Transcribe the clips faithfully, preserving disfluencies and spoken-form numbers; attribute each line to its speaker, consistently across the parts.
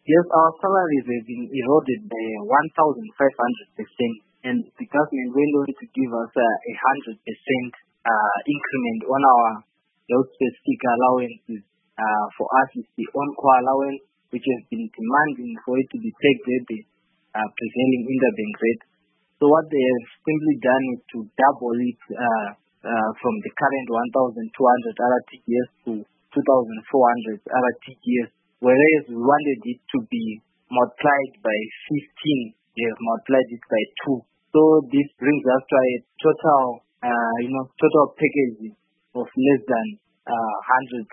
Speaker 1: Yes, our salaries have been eroded by one thousand five hundred percent, and the government went on to give us a one hundred percent uh, increment on our health-specific allowances. Uh, for us, it's the on-call allowance, which has been demanding for it to be tagged at the uh, prevailing interbank rate. So what they have simply done is to double it uh, uh, from the current one thousand two hundred R T G S to two thousand four hundred R T G S, whereas we wanted it to be multiplied by fifteen. They have multiplied it by two. So this brings us to a total, uh, you know, total package of less than uh, one hundred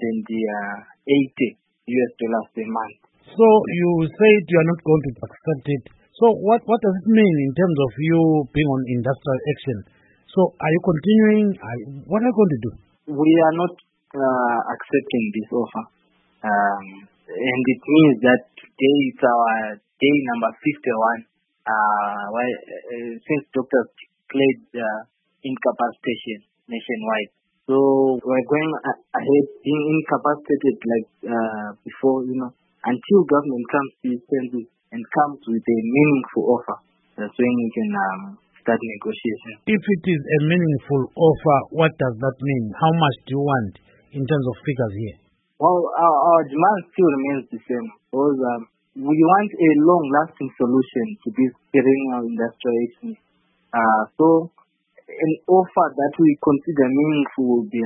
Speaker 1: eighty U S dollars per month.
Speaker 2: So you said you are not going to accept it. So what, what does it mean in terms of you being on industrial action? So are you continuing? Are, what are you going to do?
Speaker 1: We are not uh, accepting this offer. Um, and it means that today is our day number fifty-one. Uh, why, uh, since doctors declared uh, incapacitation nationwide. So we're going ahead being incapacitated like uh, before, you know, until government comes to its senses and comes with a meaningful offer. That's when we can um, start negotiation.
Speaker 2: If it is a meaningful offer, what does that mean? How much do you want in terms of figures here?
Speaker 1: Well, our, our demand still remains the same because um, we want a long-lasting solution to this perennial industrial issue. Uh, so an offer that we consider meaningful will be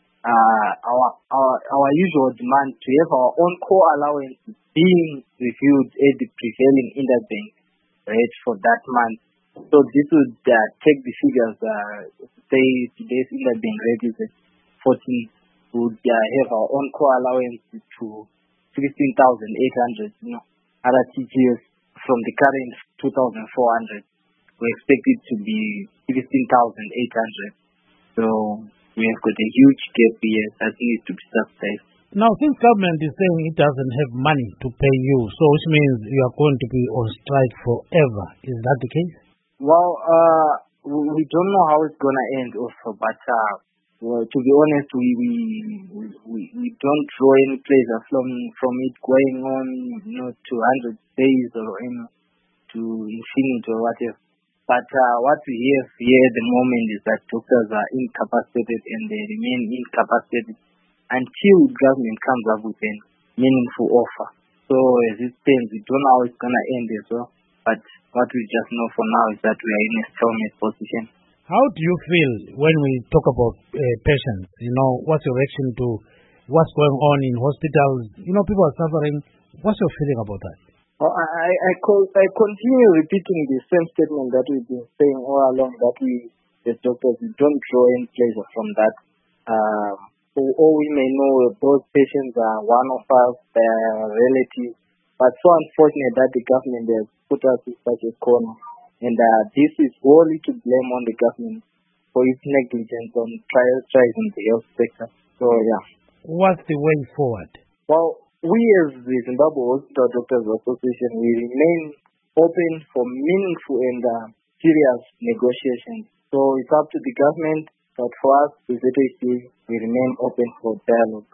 Speaker 1: uh, our, our our usual demand to have our own core allowance being reviewed at the prevailing interbank rate for that month. So this would uh, take the figures, uh, say today's interbank rate is fourteen, would uh, have our own core allowance to sixteen thousand eight hundred, you know, R T G S from the current two thousand four hundred. We expect it to be sixteen thousand eight hundred. So we have got a huge gap here that needs to be subsidized.
Speaker 2: Now, since government is saying it doesn't have money to pay you, so which means you are going to be on strike forever. Is that the case?
Speaker 1: Well, uh, we don't know how it's going to end also, but uh, well, to be honest, we, we we we don't draw any pleasure from from it going on, you know, to one hundred days or you know, to infinity or whatever. But uh, what we have here at the moment is that doctors are incapacitated and they remain incapacitated until government comes up with a meaningful offer. So as it stands, we don't know how it's going to end as well. But what we just know for now is that we are in a stalemate position.
Speaker 2: How do you feel when we talk about uh, patients? You know, what's your reaction to what's going on in hospitals? You know, people are suffering. What's your feeling about that?
Speaker 1: Well, I, I, I continue repeating the same statement that we've been saying all along, that we, as doctors, we don't draw any pleasure from that. Uh, so all we may know, those patients are one of us, their relatives. But so unfortunate that the government has put us in such a corner. And uh, this is wholly to blame on the government for its negligence on prioritizing the health sector. So, yeah.
Speaker 2: What's the way forward?
Speaker 1: Well, we as the Zimbabwe Hospital Doctors Association, we remain open for meaningful and uh, serious negotiations. So it's up to the government, but for us, the Z A C, we remain open for dialogue.